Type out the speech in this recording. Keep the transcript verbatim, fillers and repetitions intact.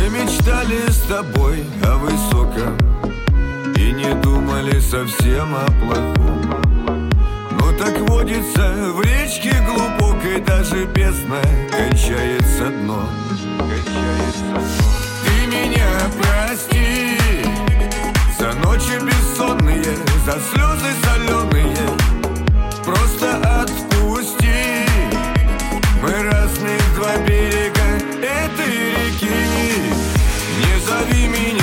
мечтали с тобой о высоком и не думали совсем о плохом. Ну так водится в речке глубокой, даже бездна кончается дно. Ты меня прости за ночи бессонные, за слезы соленые. Просто отпусти. Мы разных два берега этой реки. Не зови меня